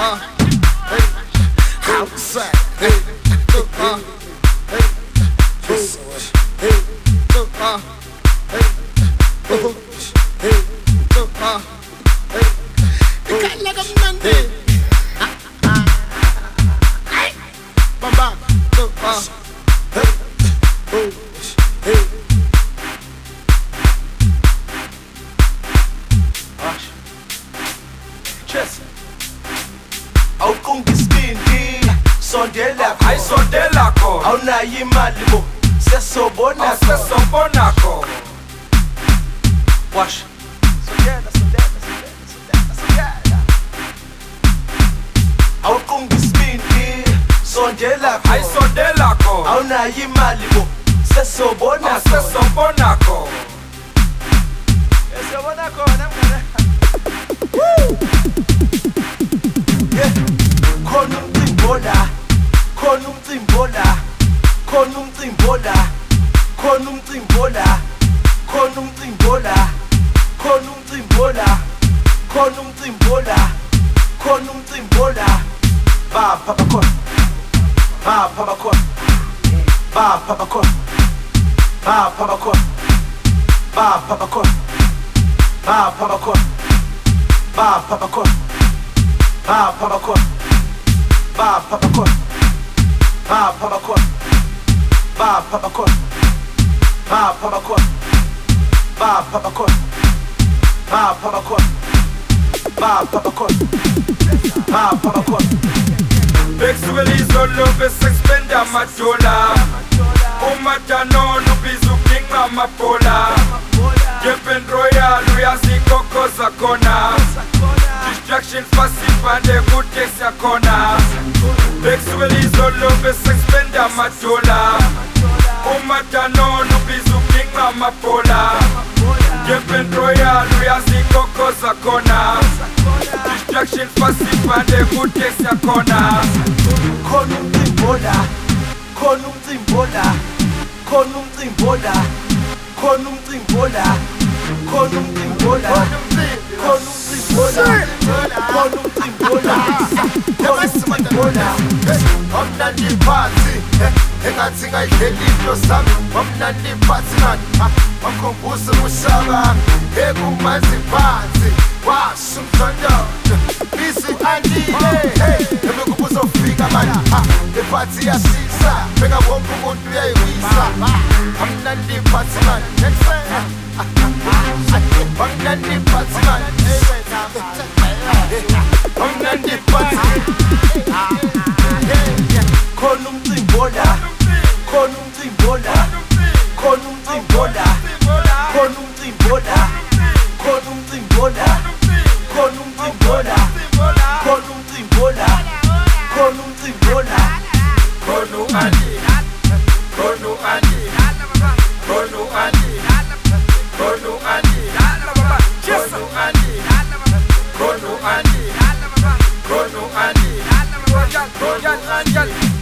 outside, hey, awukungisibindi sondela Ay sondela ko awunayo imali bo sesobona sesobona ko wash awukungisibindi sondela Ay sondela ko awunayo imali bo sesobona sesobona ko sesobona ko namngane khona umcimbola khona umcimbola khona umcimbola khona umcimbola khona umcimbola khona umcimbola khona umcimbola khona umcimbola bapha bakhona bapha bakhona bapha bakhona bapha bakhona bapha bakhona bapha bakhona bapha bakhona bapha bakhona bapha bakhona bapha bakhona bapha bakhona bapha bakhona bapha bakhona bapha bakhona bapha bakhona bapha bakhona Bekusuke izolo besexpenda amadola umatanono ubiza uginqa amabhola Jepen Royal uyazikokoza khona Distractions basibhande kude siyakhona Bekusuke izolo besexpenda amadola umatanono ubiza uginqa amabhola Jepen Royal uyazikokoza khona Distractions basibhande kude siyakhona khona umcimbola khona umcimbola khona umcimbola khona umcimbola khona umcimbola khona umcimbola khona umcimbola khona umcimbola omnandi phansi engathi ngayidlela into sami omnandi phansi ngani wakhumbuza umushaba ekumanzi phansi washo umthondo isi andile ebekubuza ufika manje lephathi yashisa beka wonke umuntu uyayiwisa omnandi phansi manje omnandi phansi manje omnandi phansi khona umcimbola khona umcimbola khona umcimbola khona umcimbola khona umcimbola khona umcimbola khona umcimbola khona umcimbola khona u-Andy khona u-Andy khona u-Andy khona u-Andy khona u-Andy khona u-Andy khona u-Andy khona u-Andy